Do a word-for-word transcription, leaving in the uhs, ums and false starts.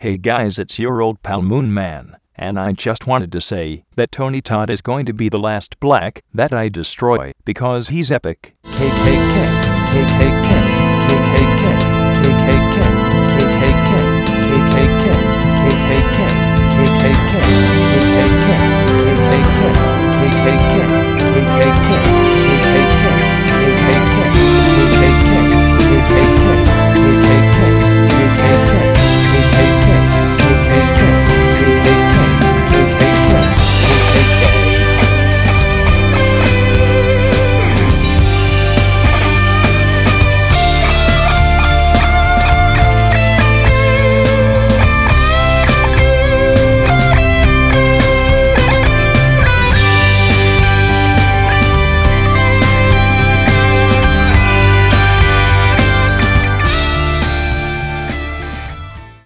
Hey guys, it's your old pal Moon Man, and I just wanted to say that Tony Todd is going to be the last black that I destroy because he's epic. K K K, K K K.